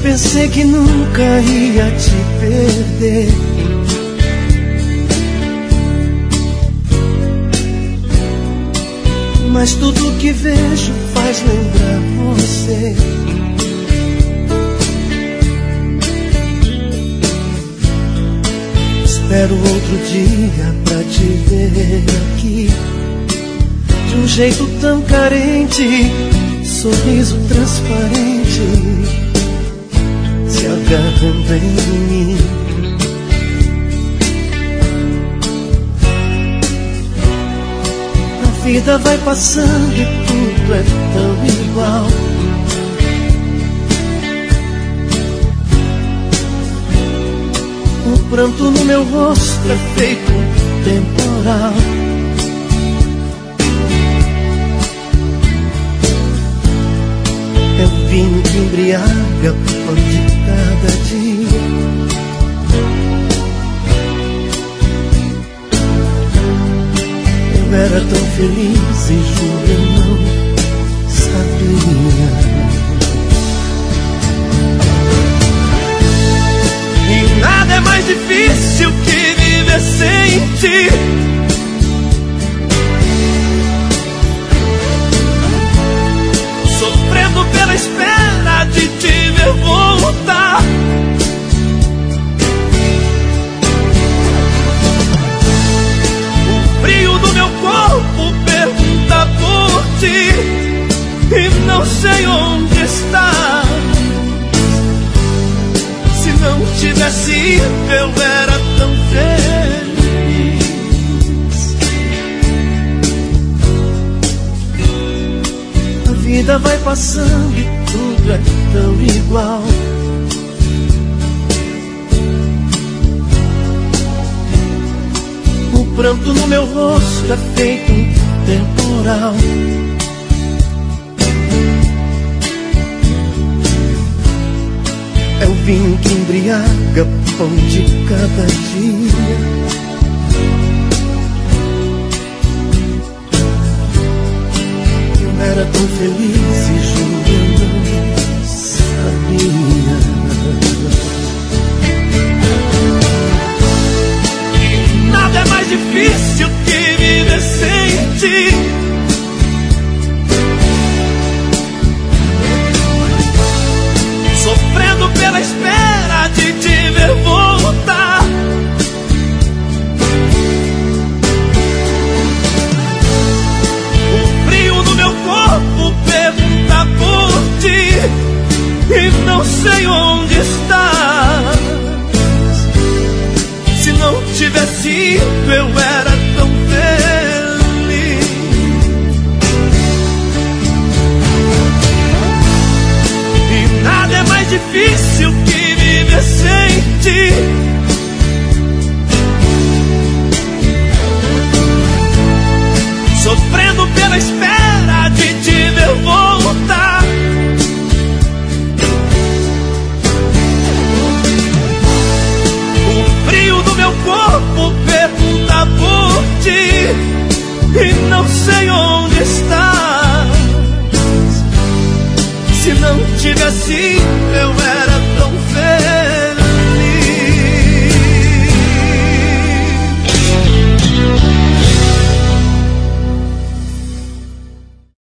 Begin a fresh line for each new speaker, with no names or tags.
Pensei que nunca ia te perder. Mas tudo que vejo faz lembrar você. Espero outro dia pra te ver aqui, de um jeito tão carente, sorriso transparente, se agarrando em mim. A vida vai passando e tudo é tão igual. O pranto no meu rosto é feito um temporal. É o vinho que embriaga o pão de cada dia. Eu era tão feliz e juro eu não sabia. E nada é mais difícil que viver sem ti. Sofrendo pela espera de te ver voltar. O frio do meu corpo pergunta por ti e não sei onde está. Se não tivesse ido eu era tão feliz. A vida vai passando e tudo é tão igual. O pranto no meu rosto é feito um temporal. É o vinho que embriaga o pão de cada dia. Eu era tão feliz e juro eu não sabia. E nada é mais difícil que viver sem ti. Sofrendo pela espera de te ver voltar. O frio no meu corpo pergunta por ti e não sei onde estás. Se não tivesse ido eu era tão feliz. E nada é mais difícil que viver sem ti.